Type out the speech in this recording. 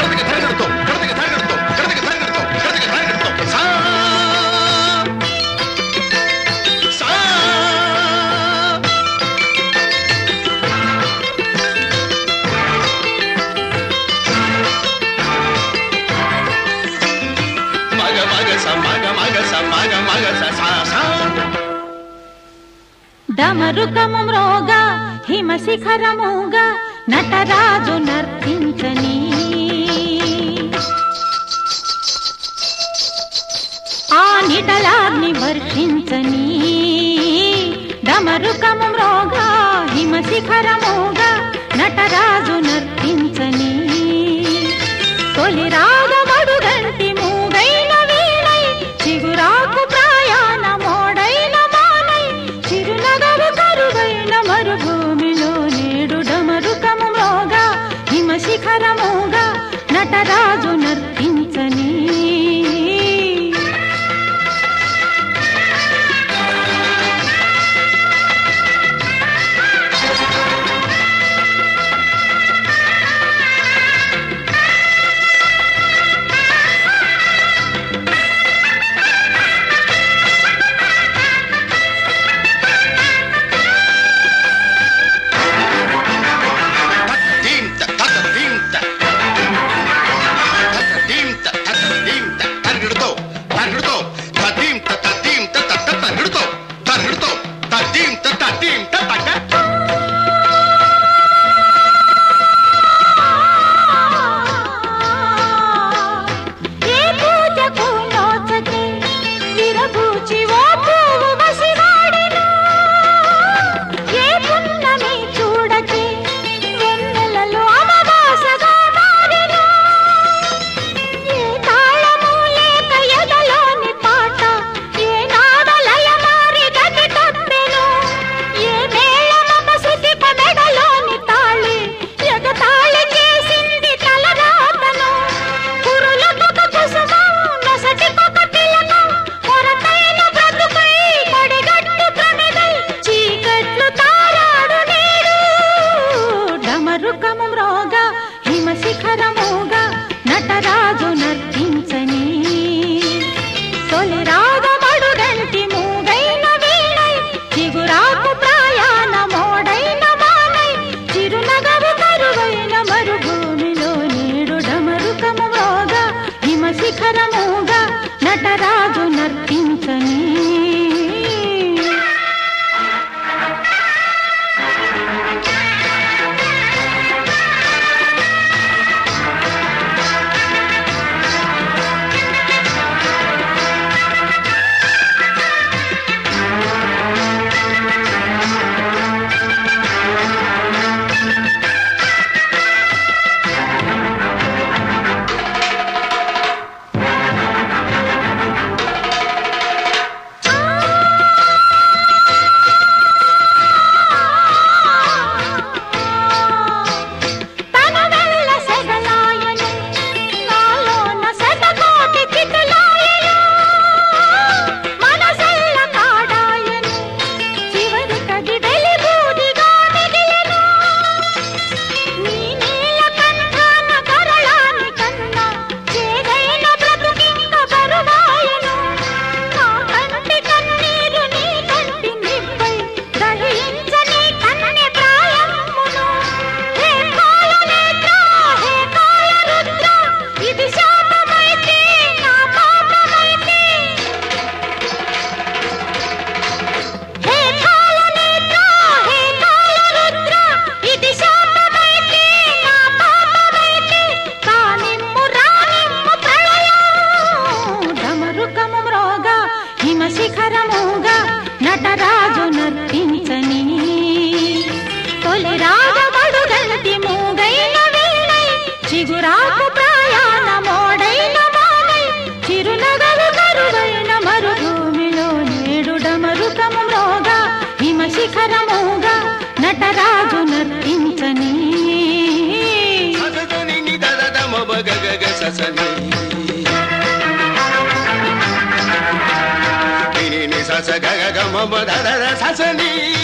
డమరుకము మ్రోగా హిమశిఖరముగా నటరాజు నర్తించని ఆ నిటలాగ్ని వర్షించని డమరుకము మ్రోగా హిమశిఖరముగా నటరాజు నర్తించని తొలి రాగమడుగంటి మూగైన వీణై చిగురాకు ప్రయాణ మోడైన మానై చిరునగవు కరువైన మరుభూమిలో నేడు డమరుకము మ్రోగా హిమశిఖరముగా నటరాజు నర్తించని నటరాజు నర్తించని హిమశిఖరముగా నటరాజు నర్తించని తొలి రాగమడుగంటి మూగైన వీణై చిగురాకు ప్రయాణ మోడైన మానై చిరునగవు కరువైన మరుభూమిలో నేడు డమరుకము మ్రోగా హిమశిఖరముగా నటరాజు నర్తించని స గ గ మ ద ద స ని